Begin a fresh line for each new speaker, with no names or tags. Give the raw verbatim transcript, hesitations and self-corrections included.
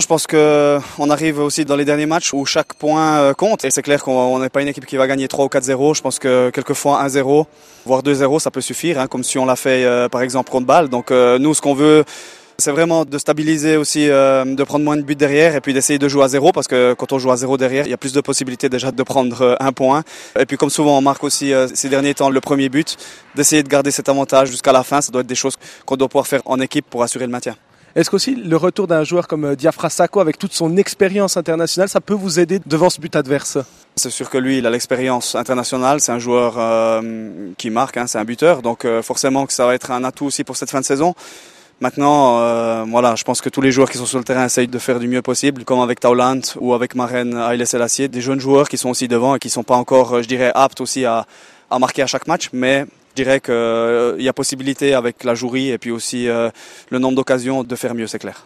je pense qu'on arrive aussi dans les derniers matchs où chaque point compte. Et c'est clair qu'on n'est pas une équipe qui va gagner trois ou quatre zéro. Je pense que quelquefois un zéro, voire deux zéro, ça peut suffire, hein, comme si on l'a fait euh, par exemple contre Bâle. Donc euh, nous, ce qu'on veut, c'est vraiment de stabiliser aussi, euh, de prendre moins de buts derrière et puis d'essayer de jouer à zéro, parce que quand on joue à zéro derrière, il y a plus de possibilités déjà de prendre euh, un point. Et puis comme souvent on marque aussi euh, ces derniers temps le premier but, d'essayer de garder cet avantage jusqu'à la fin. Ça doit être des choses qu'on doit pouvoir faire en équipe pour assurer le maintien.
Est-ce qu'aussi le retour d'un joueur comme Diafra Sakho avec toute son expérience internationale, ça peut vous aider devant ce but adverse?
C'est sûr que lui, il a l'expérience internationale, c'est un joueur euh, qui marque, hein, c'est un buteur, donc euh, forcément que ça va être un atout aussi pour cette fin de saison. Maintenant, euh, voilà, je pense que tous les joueurs qui sont sur le terrain essayent de faire du mieux possible, comme avec Taulant ou avec Maren Haile Selassie, des jeunes joueurs qui sont aussi devant et qui sont pas encore, je dirais, aptes aussi à, à marquer à chaque match, mais je dirais qu'il euh, y a possibilité avec la jouerie et puis aussi euh, le nombre d'occasions de faire mieux, c'est clair.